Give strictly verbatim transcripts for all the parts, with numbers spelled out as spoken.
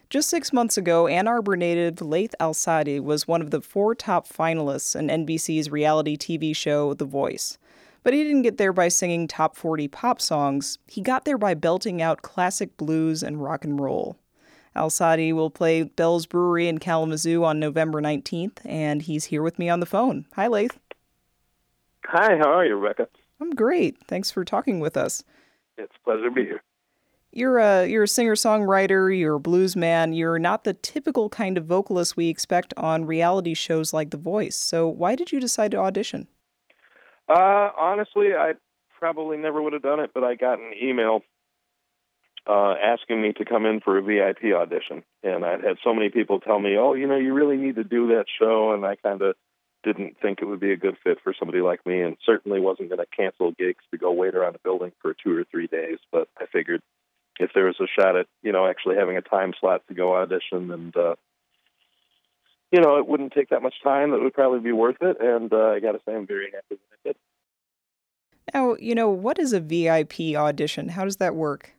Just six months ago, Ann Arbor native Laith Al-Sadi was one of the four top finalists in N B C's reality T V show The Voice. But he didn't get there by singing top forty pop songs. He got there by belting out classic blues and rock and roll. Al-Sadi will play Bell's Brewery in Kalamazoo on November nineteenth, and he's here with me on the phone. Hi, Laith. Hi, how are you, Rebecca? I'm great. Thanks for talking with us. It's a pleasure to be here. You're a, you're a singer-songwriter, you're a blues man, you're not the typical kind of vocalist we expect on reality shows like The Voice. So why did you decide to audition? Uh, honestly, I probably never would have done it, but I got an email uh, asking me to come in for a V I P audition. And I'd had so many people tell me, oh, you know, you really need to do that show, and I kind of didn't think it would be a good fit for somebody like me, and certainly wasn't going to cancel gigs to go wait around a building for two or three days. But I figured if there was a shot at, you know, actually having a time slot to go audition, and, uh, you know, it wouldn't take that much time, it would probably be worth it. And uh, I got to say, I'm very happy that I did. Now, you know, what is a V I P audition? How does that work?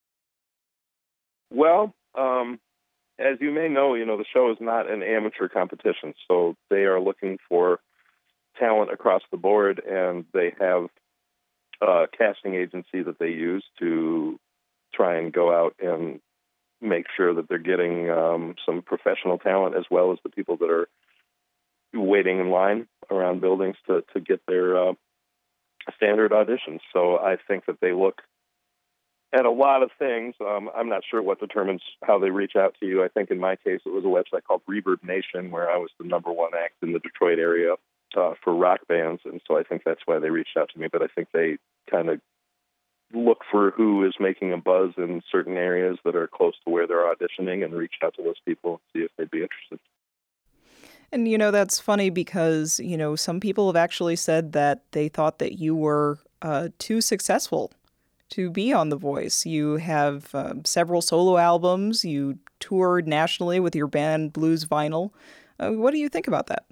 Well, um, as you may know, you know, the show is not an amateur competition, so they are looking for talent across the board, and they have a casting agency that they use to try and go out and make sure that they're getting um, some professional talent as well as the people that are waiting in line around buildings to, to get their uh, standard auditions. So I think that they look at a lot of things. Um, I'm not sure what determines how they reach out to you. I think in my case, it was a website called Reverb Nation, where I was the number one act in the Detroit area uh, for rock bands. And so I think that's why they reached out to me. But I think they kind of look for who is making a buzz in certain areas that are close to where they're auditioning and reach out to those people and see if they'd be interested. And, you know, that's funny because, you know, some people have actually said that they thought that you were uh, too successful to be on The Voice. You have uh, several solo albums. You toured nationally with your band Blues Vinyl. Uh, what do you think about that?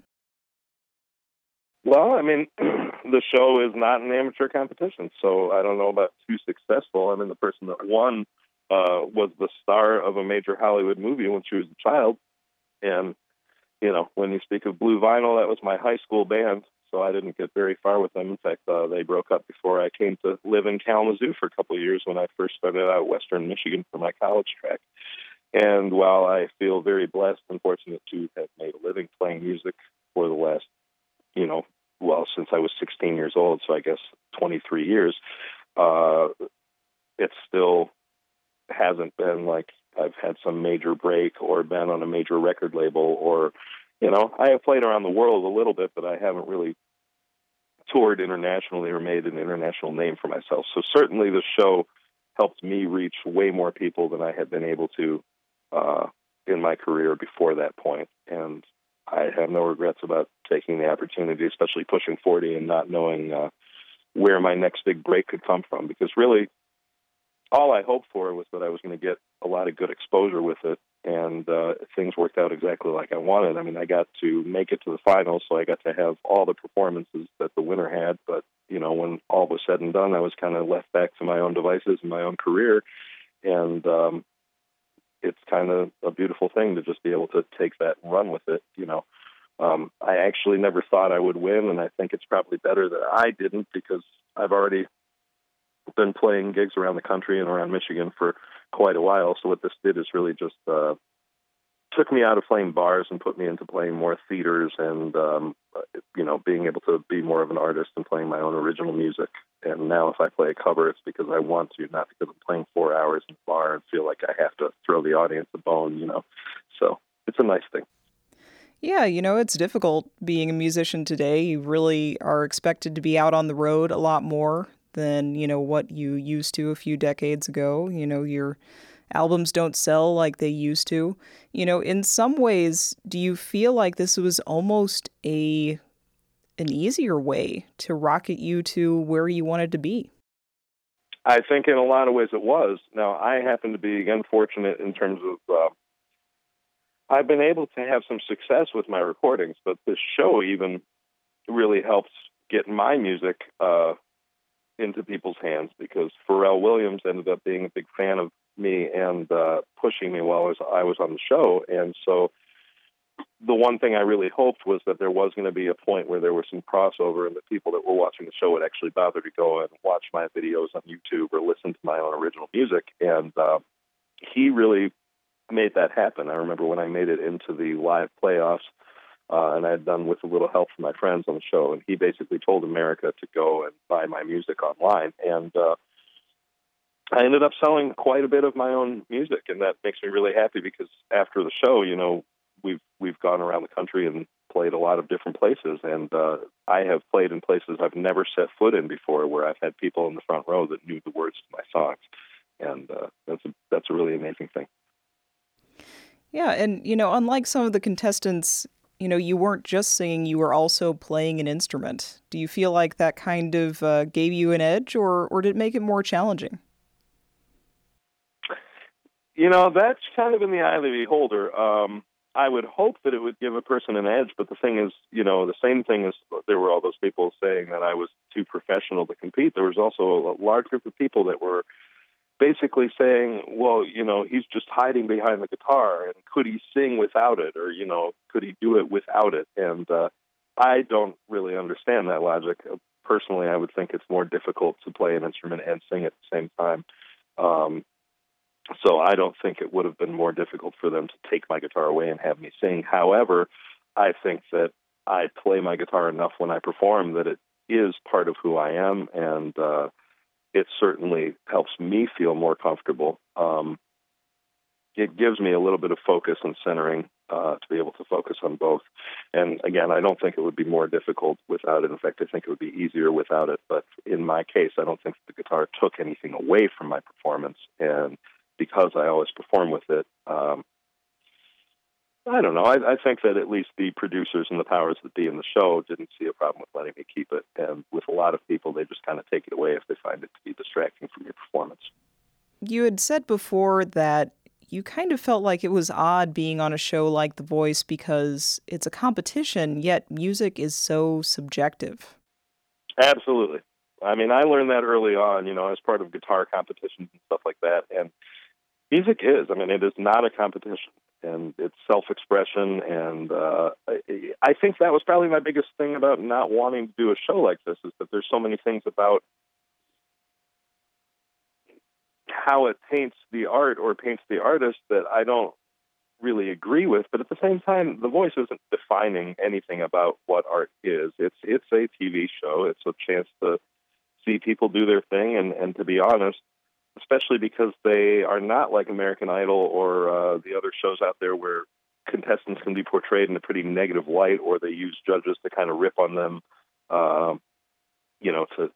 Well, I mean, the show is not an amateur competition, so I don't know about too successful. I mean, the person that won uh, was the star of a major Hollywood movie when she was a child. And, you know, when you speak of Blue Vinyl, that was my high school band, so I didn't get very far with them. In fact, uh, they broke up before I came to live in Kalamazoo for a couple of years when I first started out Western Michigan for my college track. And while I feel very blessed and fortunate to have made a living playing music for the last, you know, well, since I was sixteen years old, so I guess twenty-three years, uh, it still hasn't been like I've had some major break or been on a major record label or, you know, I have played around the world a little bit, but I haven't really toured internationally or made an international name for myself. So certainly the show helped me reach way more people than I had been able to uh, in my career before that point. And I have no regrets about taking the opportunity, especially pushing forty and not knowing uh, where my next big break could come from. Because really, all I hoped for was that I was going to get a lot of good exposure with it, and uh, things worked out exactly like I wanted. I mean, I got to make it to the finals, so I got to have all the performances that the winner had. But, you know, when all was said and done, I was kind of left back to my own devices and my own career. And um, it's kind of a beautiful thing to just be able to take that and run with it, you know. Um, I actually never thought I would win, and I think it's probably better that I didn't because I've already been playing gigs around the country and around Michigan for quite a while. So what this did is really just uh, took me out of playing bars and put me into playing more theaters and, um, you know, being able to be more of an artist and playing my own original music. And now if I play a cover, it's because I want to, not because I'm playing four hours in a bar and feel like I have to throw the audience a bone, you know. So it's a nice thing. Yeah, you know, it's difficult being a musician today. You really are expected to be out on the road a lot more than, you know, what you used to a few decades ago. You know, your albums don't sell like they used to. You know, in some ways, do you feel like this was almost a an easier way to rocket you to where you wanted to be? I think in a lot of ways it was. Now, I happen to be, again, fortunate in terms of uh, I've been able to have some success with my recordings, but this show even really helps get my music uh, into people's hands, because Pharrell Williams ended up being a big fan of me and uh, pushing me while I was, I was on the show. And so the one thing I really hoped was that there was going to be a point where there was some crossover and the people that were watching the show would actually bother to go and watch my videos on YouTube or listen to my own original music. And uh, he really made that happen. I remember when I made it into the live playoffs, uh, and I had done with a little help from my friends on the show, and he basically told America to go and buy my music online. And uh, I ended up selling quite a bit of my own music, and that makes me really happy because after the show, you know, we've we've gone around the country and played a lot of different places, and uh, I have played in places I've never set foot in before, where I've had people in the front row that knew the words to my songs, and uh, that's a, that's a really amazing thing. Yeah, and you know, unlike some of the contestants, you know, you weren't just singing; you were also playing an instrument. Do you feel like that kind of uh, gave you an edge, or or did it make it more challenging? You know, that's kind of in the eye of the beholder. Um, I would hope that it would give a person an edge, but the thing is, you know, the same thing as there were all those people saying that I was too professional to compete. There was also a large group of people that were basically saying, well, you know, he's just hiding behind the guitar, and could he sing without it? Or, you know, could he do it without it? And uh, I don't really understand that logic. Personally, I would think it's more difficult to play an instrument and sing at the same time. Um, So I don't think it would have been more difficult for them to take my guitar away and have me sing. However, I think that I play my guitar enough when I perform that it is part of who I am, and uh, it certainly helps me feel more comfortable. Um, it gives me a little bit of focus and centering uh, to be able to focus on both. And again, I don't think it would be more difficult without it. In fact, I think it would be easier without it. But in my case, I don't think the guitar took anything away from my performance. And because I always perform with it, um, I don't know. I, I think that at least the producers and the powers that be in the show didn't see a problem with letting me keep it. And with a lot of people, they just kind of take it away if they find it to be distracting from your performance. You had said before that you kind of felt like it was odd being on a show like The Voice because it's a competition, yet music is so subjective. Absolutely. I mean, I learned that early on, you know, as part of guitar competitions and stuff like that. And music is, I mean, it is not a competition, and it's self-expression. And uh, I, I think that was probably my biggest thing about not wanting to do a show like this, is that there's so many things about how it paints the art or paints the artist that I don't really agree with. But at the same time, The Voice isn't defining anything about what art is. It's it's a T V show. It's a chance to see people do their thing, and, and to be honest, especially because they are not like American Idol or uh, the other shows out there where contestants can be portrayed in a pretty negative light, or they use judges to kind of rip on them, uh, you know, to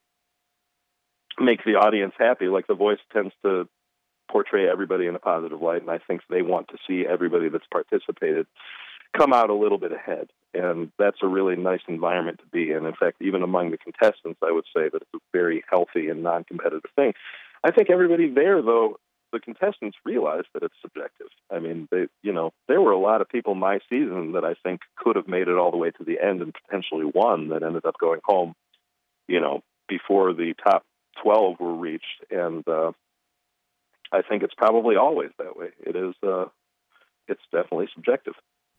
make the audience happy. Like The Voice tends to portray everybody in a positive light, and I think they want to see everybody that's participated come out a little bit ahead. And that's a really nice environment to be in. In fact, even among the contestants, I would say that it's a very healthy and non-competitive thing. I think everybody there, though, the contestants realize that it's subjective. I mean, they, you know, there were a lot of people my season that I think could have made it all the way to the end and potentially won, that ended up going home, you know, before the top twelve were reached. And uh, I think it's probably always that way. It is, uh, it's definitely subjective.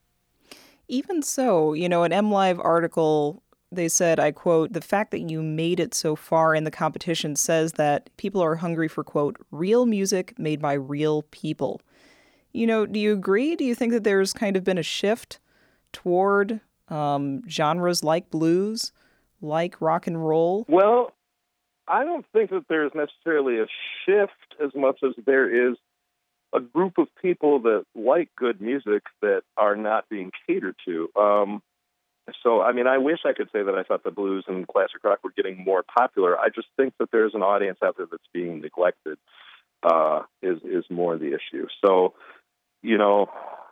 Even so, you know, an MLive article, they said, I quote, "The fact that you made it so far in the competition says that people are hungry for, quote, real music made by real people." You know, do you agree? Do you think that there's kind of been a shift toward um, genres like blues, like rock and roll? Well, I don't think that there's necessarily a shift as much as there is a group of people that like good music that are not being catered to. Um, so, I mean, I wish I could say that I thought the blues and classic rock were getting more popular. I just think that there's an audience out there that's being neglected, uh, is, is more the issue. So, you know,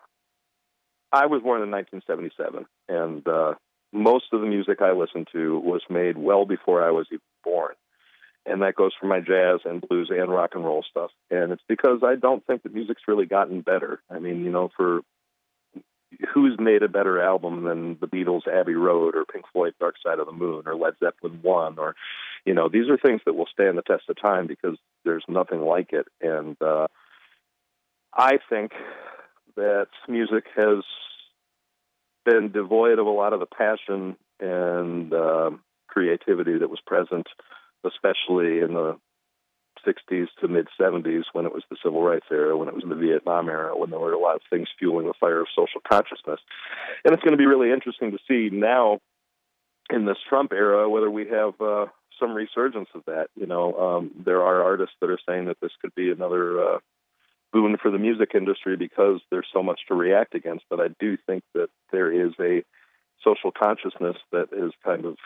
I was born in nineteen seventy-seven, and uh, most of the music I listened to was made well before I was even born. And that goes for my jazz and blues and rock and roll stuff. And it's because I don't think that music's really gotten better. I mean, you know, for who's made a better album than the Beatles' Abbey Road, or Pink Floyd' Dark Side of the Moon, or Led Zeppelin one, or, You know, these are things that will stand the test of time because there's nothing like it. And uh, I think that music has been devoid of a lot of the passion and uh, creativity that was present, especially in the sixties to mid-seventies when it was the Civil Rights era, when it was the Vietnam era, when there were a lot of things fueling the fire of social consciousness. And it's going to be really interesting to see now in this Trump era whether we have uh, some resurgence of that. You know, um, there are artists that are saying that this could be another uh, boon for the music industry because there's so much to react against. But I do think that there is a social consciousness that is kind of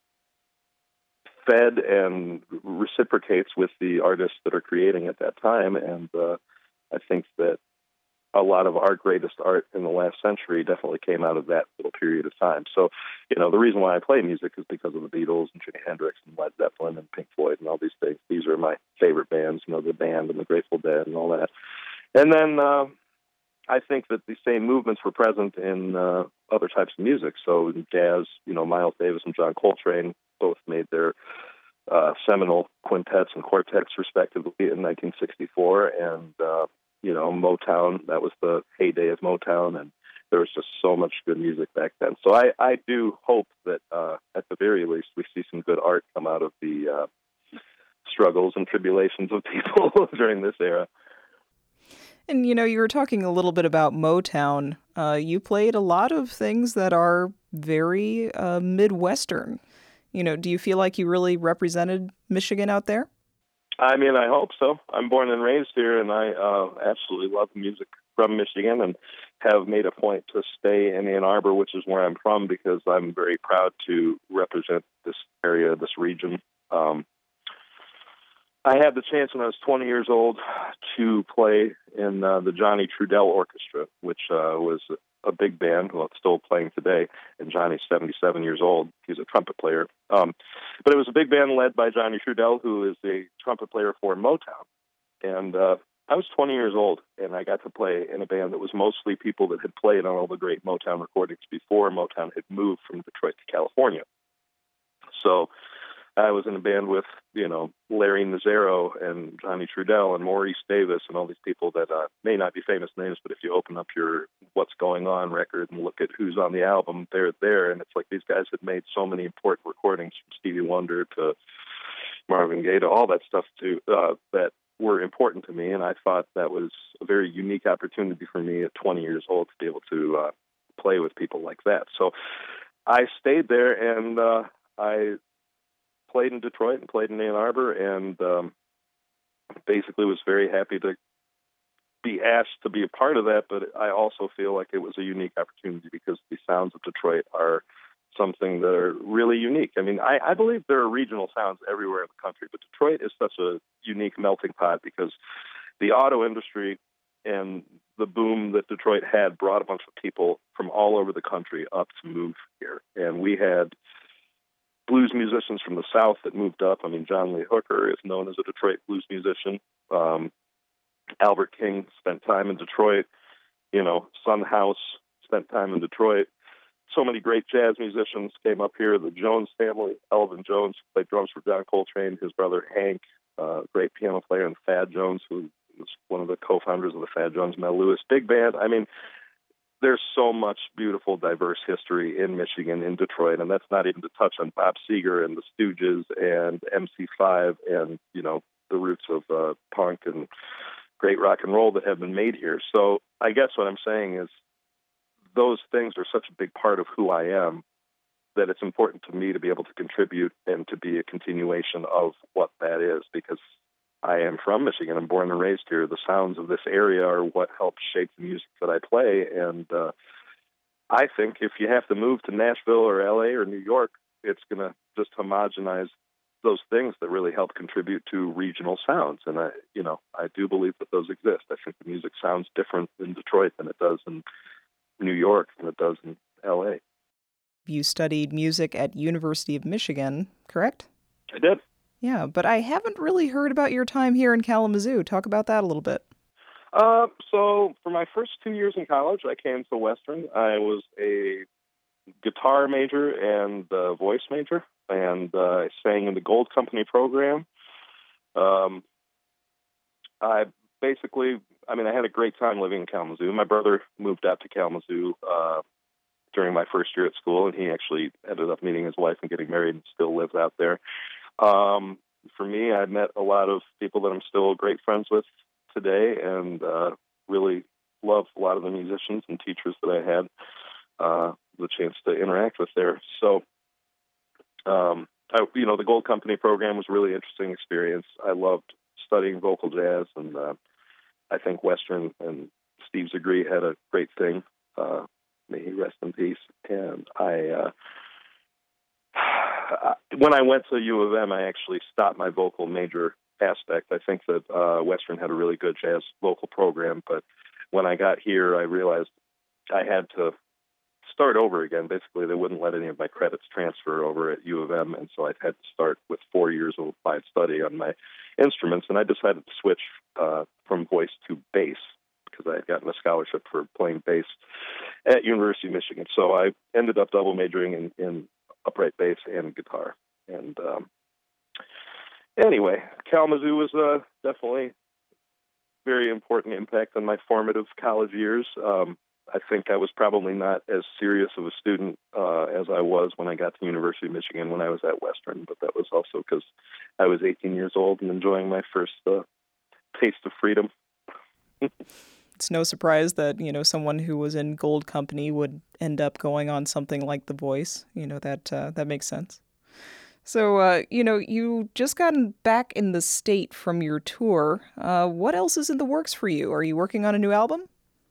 fed and reciprocates with the artists that are creating at that time. And uh, I think that a lot of our greatest art in the last century definitely came out of that little period of time. So, you know, the reason why I play music is because of the Beatles and Jimi Hendrix and Led Zeppelin and Pink Floyd and all these things. These are my favorite bands, you know, the Band and the Grateful Dead and all that. And then uh, I think that the same movements were present in uh, other types of music. So in jazz, you know, Miles Davis and John Coltrane both made their uh, seminal quintets and quartets, respectively, in nineteen sixty-four. And, uh, you know, Motown, that was the heyday of Motown, and there was just so much good music back then. So I, I do hope that, uh, at the very least, we see some good art come out of the uh, struggles and tribulations of people during this era. And, you know, you were talking a little bit about Motown. Uh, you played a lot of things that are very uh, Midwestern. You know, do you feel like you really represented Michigan out there? I mean, I hope so. I'm born and raised here, and I uh, absolutely love music from Michigan and have made a point to stay in Ann Arbor, which is where I'm from, because I'm very proud to represent this area, this region. Um, I had the chance when I was twenty years old to play in uh, the Johnny Trudell Orchestra, which uh, was a big band. Well, it's still playing today, and Johnny's seventy-seven years old. He's a trumpet player. Um, but it was a big band led by Johnny Trudell, who is a trumpet player for Motown. And uh, I was twenty years old, and I got to play in a band that was mostly people that had played on all the great Motown recordings before Motown had moved from Detroit to California. So I was in a band with, you know, Larry Nazzaro and Johnny Trudell and Maurice Davis and all these people that uh, may not be famous names, but if you open up your What's Going On record and look at who's on the album, they're there. And it's like these guys had made so many important recordings, from Stevie Wonder to Marvin Gaye to all that stuff too, uh, that were important to me. And I thought that was a very unique opportunity for me at twenty years old to be able to uh, play with people like that. So I stayed there, and uh, I played in Detroit and played in Ann Arbor, and um, basically was very happy to be asked to be a part of that. But I also feel like it was a unique opportunity because the sounds of Detroit are something that are really unique. I mean, I, I believe there are regional sounds everywhere in the country, but Detroit is such a unique melting pot because the auto industry and the boom that Detroit had brought a bunch of people from all over the country up to move here. And we had blues musicians from the South that moved up. I mean, John Lee Hooker is known as a Detroit blues musician. Um, Albert King spent time in Detroit. You know, Son House spent time in Detroit. So many great jazz musicians came up here. The Jones family, Elvin Jones, who played drums for John Coltrane, his brother Hank, uh, great piano player, and Thad Jones, who was one of the co-founders of the Thad Jones Mel Lewis Big Band. I mean, there's so much beautiful, diverse history in Michigan, in Detroit, and that's not even to touch on Bob Seger and the Stooges and M C five and, you know, the roots of uh, punk and great rock and roll that have been made here. So I guess what I'm saying is those things are such a big part of who I am that it's important to me to be able to contribute and to be a continuation of what that is, because I am from Michigan. I'm born and raised here. The sounds of this area are what helps shape the music that I play. And uh, I think if you have to move to Nashville or L A or New York, it's going to just homogenize those things that really help contribute to regional sounds. And I, you know, I do believe that those exist. I think the music sounds different in Detroit than it does in New York than it does in L A. You studied music at University of Michigan, correct? I did. Yeah, but I haven't really heard about your time here in Kalamazoo. Talk about that a little bit. Uh, so for my first two years in college, I came to Western. I was a guitar major and a voice major. and uh, I sang in the Gold Company program. Um, I basically, I mean, I had a great time living in Kalamazoo. My brother moved out to Kalamazoo uh, during my first year at school, and he actually ended up meeting his wife and getting married and still lives out there. Um, for me, I met a lot of people that I'm still great friends with today, and uh, really love a lot of the musicians and teachers that I had uh, the chance to interact with there. So, um, I, you know, the Gold Company program was a really interesting experience. I loved studying vocal jazz, and uh, I think Western and Steve Zagre had a great thing. Uh, may he rest in peace. And I, uh, when I went to U of M, I actually stopped my vocal major aspect. I think that uh, Western had a really good jazz vocal program, but when I got here, I realized I had to start over again. Basically, they wouldn't let any of my credits transfer over at U of M, and so I had to start with four years of applied study on my instruments, and I decided to switch uh, from voice to bass because I had gotten a scholarship for playing bass at University of Michigan. So I ended up double majoring in, in upright bass and guitar. And um, anyway, Kalamazoo was uh, definitely very important impact on my formative college years. Um, I think I was probably not as serious of a student uh, as I was when I got to University of Michigan when I was at Western, but that was also because I was eighteen years old and enjoying my first uh, taste of freedom. It's no surprise that, you know, someone who was in Gold Company would end up going on something like The Voice. You know, that uh, that makes sense. So, uh, you know, you just gotten back in the state from your tour. Uh, what else is in the works for you? Are you working on a new album?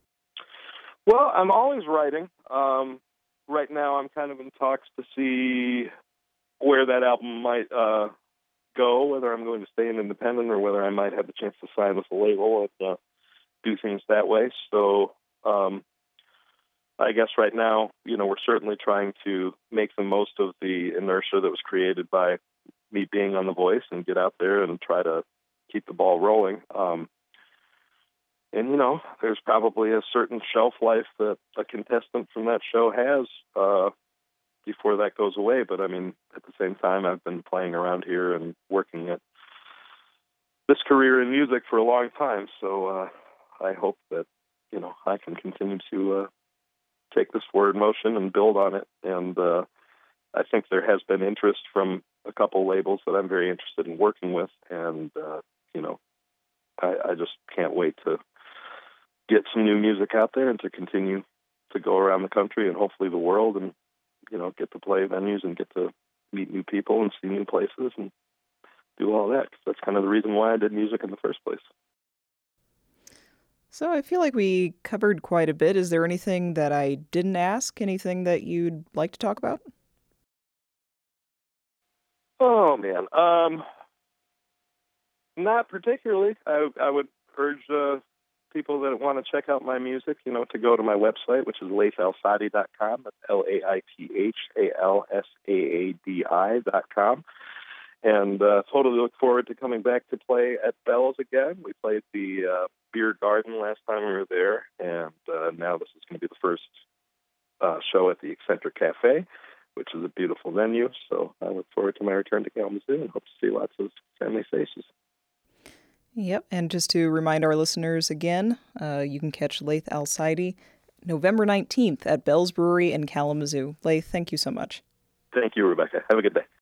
Well, I'm always writing. Um, right now, I'm kind of in talks to see where that album might uh, go, whether I'm going to stay an independent or whether I might have the chance to sign with a label and uh, do things that way. So um, I guess right now, you know, we're certainly trying to make the most of the inertia that was created by me being on The Voice and get out there and try to keep the ball rolling. Um, and, you know, there's probably a certain shelf life that a contestant from that show has uh, before that goes away. But, I mean, at the same time, I've been playing around here and working at this career in music for a long time. So uh, I hope that, you know, I can continue to uh, take this forward motion and build on it. And uh, I think there has been interest from a couple labels that I'm very interested in working with. And, uh, you know, I, I just can't wait to get some new music out there and to continue to go around the country and hopefully the world and, you know, get to play venues and get to meet new people and see new places and do all that. 'Cause that's kind of the reason why I did music in the first place. So I feel like we covered quite a bit. Is there anything that I didn't ask? Anything that you'd like to talk about? Oh, man. Um, not particularly. I, I would urge uh, people that want to check out my music, you know, to go to my website, which is laith alsadi dot com. That's L A I T H A L S A A D I dot com. And uh, totally look forward to coming back to play at Bell's again. We played the uh, Beer Garden last time we were there, and uh, now this is going to be the first uh, show at the Eccentric Cafe, which is a beautiful venue. So I look forward to my return to Kalamazoo and hope to see lots of family faces. Yep, and just to remind our listeners again, uh, you can catch Laith Alsidi November nineteenth at Bell's Brewery in Kalamazoo. Laith, thank you so much. Thank you, Rebecca. Have a good day.